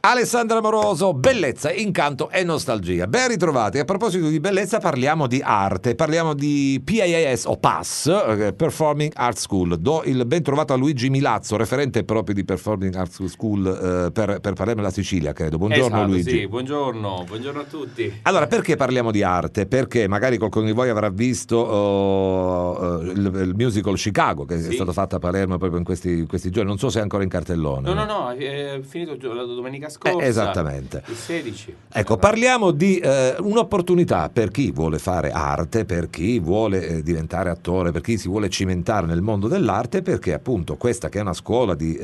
Alessandra Moroso, bellezza, incanto e nostalgia. Ben ritrovati. A proposito di bellezza parliamo di arte, parliamo di PAS o PAS, Performing Arts School. Do il ben trovato a Luigi Milazzo, referente proprio di Performing Arts School per Palermo e la Sicilia, credo. Buongiorno, esatto, Luigi. Sì, buongiorno a tutti. Allora, perché parliamo di arte? Perché magari qualcuno di voi avrà visto il musical Chicago, che è stato fatto a Palermo proprio in questi giorni. Non so se è ancora in cartellone. No, è finito la domenica scorsa. Esattamente. Il 16. Ecco, parliamo di un'opportunità per chi vuole fare arte, per chi vuole diventare attore, per chi si vuole cimentare nel mondo dell'arte, perché appunto questa che è una scuola di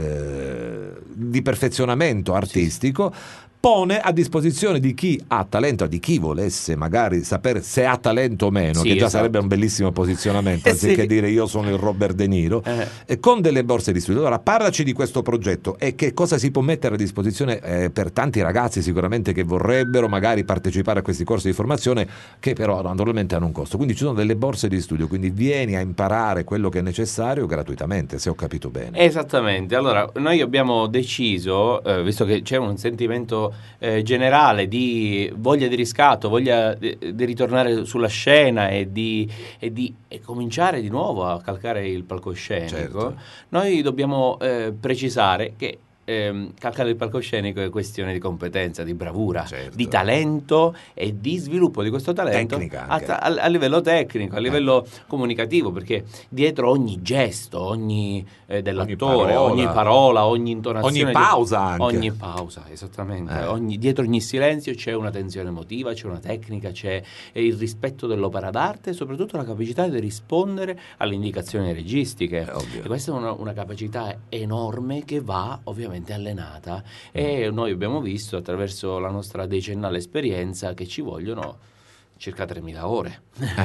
perfezionamento artistico pone a disposizione di chi ha talento, di chi volesse magari sapere se ha talento o meno, che già sarebbe un bellissimo posizionamento, anziché dire io sono il Robert De Niro, con delle borse di studio. Allora parlaci di questo progetto e che cosa si può mettere a disposizione per tanti ragazzi sicuramente che vorrebbero magari partecipare a questi corsi di formazione, che però naturalmente hanno un costo. Quindi ci sono delle borse di studio, quindi vieni a imparare quello che è necessario gratuitamente, se ho capito bene. Esattamente. Allora noi abbiamo deciso, visto che c'è un sentimento generale di voglia di riscatto, voglia di ritornare sulla scena e di cominciare di nuovo a calcare il palcoscenico, noi dobbiamo precisare che calcare il palcoscenico è questione di competenza, di bravura, di talento e di sviluppo di questo talento a livello tecnico, a livello comunicativo, perché dietro ogni gesto, dell'attore, ogni parola, ogni intonazione, ogni pausa, esattamente, dietro ogni silenzio c'è una tensione emotiva, c'è una tecnica, c'è il rispetto dell'opera d'arte e soprattutto la capacità di rispondere alle indicazioni registiche. E questa è una capacità enorme che va ovviamente allenata, e noi abbiamo visto attraverso la nostra decennale esperienza che ci vogliono circa 3.000 ore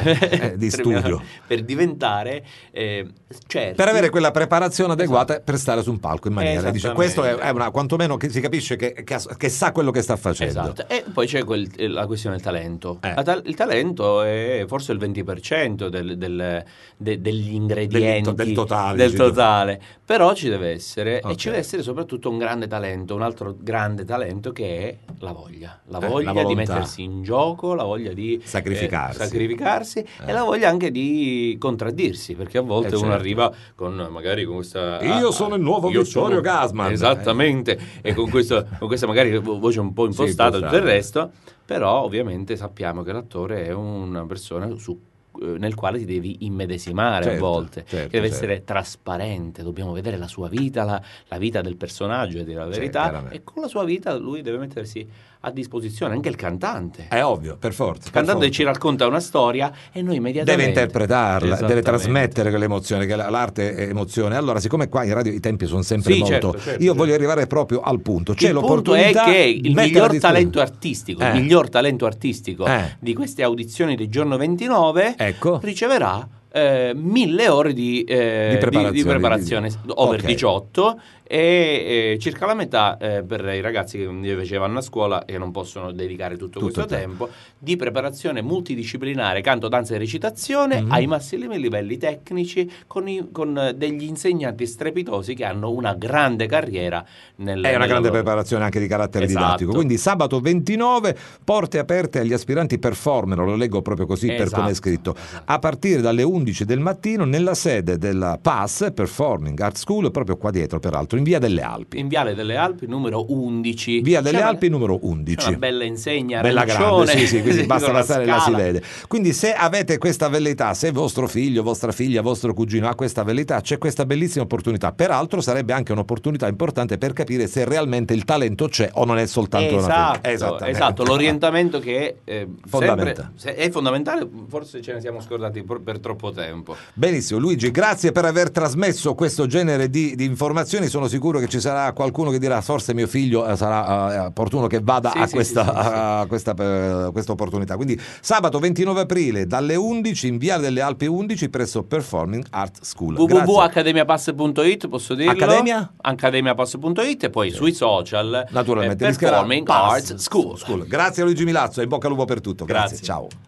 di studio per diventare certi, per avere quella preparazione adeguata per stare su un palco in maniera, dice, questo è quantomeno che si capisce che sa quello che sta facendo. Esatto. E poi c'è la questione del talento. Il talento è forse il 20% degli ingredienti del totale, però ci deve essere, e ci deve essere soprattutto un grande talento, un altro grande talento che è la voglia di mettersi in gioco, la voglia di sacrificarsi e la voglia anche di contraddirsi, perché a volte uno arriva magari con questa io sono il nuovo Vittorio Gassman, esattamente, e con questa magari voce un po' impostata e tutto il resto, però ovviamente sappiamo che l'attore è una persona nel quale ti devi immedesimare, a volte, che deve essere trasparente, dobbiamo vedere la sua vita, la vita del personaggio, e dire la verità, e con la sua vita lui deve mettersi a disposizione. Anche il cantante, è ovvio, per forza, il cantante ci racconta una storia e noi immediatamente deve interpretarla, deve trasmettere quell'emozione, che l'arte è emozione. Allora, siccome qua in radio i tempi sono sempre molto, io voglio arrivare proprio al punto. C'è l'opportunità, il punto è che il miglior talento artistico di queste audizioni del giorno 29 riceverà 1.000 ore di preparazione over 18, e circa la metà per i ragazzi che invece vanno a scuola e non possono dedicare tutto questo tempo di preparazione multidisciplinare, canto, danza e recitazione ai massimi livelli tecnici, con degli insegnanti strepitosi che hanno una grande carriera grande preparazione anche di carattere didattico. Quindi sabato 29, porte aperte agli aspiranti performer, lo leggo proprio così per come è scritto, a partire dalle 11 del mattino nella sede della PAS, Performing Arts School, proprio qua dietro peraltro, in Via delle Alpi. In Viale delle Alpi numero 11. Via delle Alpi numero 11. C'è una bella insegna bella arancione. Grande, quindi basta passare e la si vede. Quindi se avete questa velleità, se vostro figlio, vostra figlia, vostro cugino ha questa velleità, c'è questa bellissima opportunità. Peraltro sarebbe anche un'opportunità importante per capire se realmente il talento c'è o non è soltanto una figlia. Esatto, l'orientamento che è fondamentale, forse ce ne siamo scordati per troppo tempo. Benissimo, Luigi, grazie per aver trasmesso questo genere di informazioni. Sono sicuro che ci sarà qualcuno che dirà forse mio figlio sarà opportuno che vada a questa opportunità. Quindi sabato 29 aprile dalle 11 in Via delle Alpi 11 presso Performing Art School. www.academiapass.it, posso dirlo? Academiapass.it, e poi sui social naturalmente Performing Arts School. Grazie a Luigi Milazzo e in bocca al lupo per tutto. Grazie. Ciao.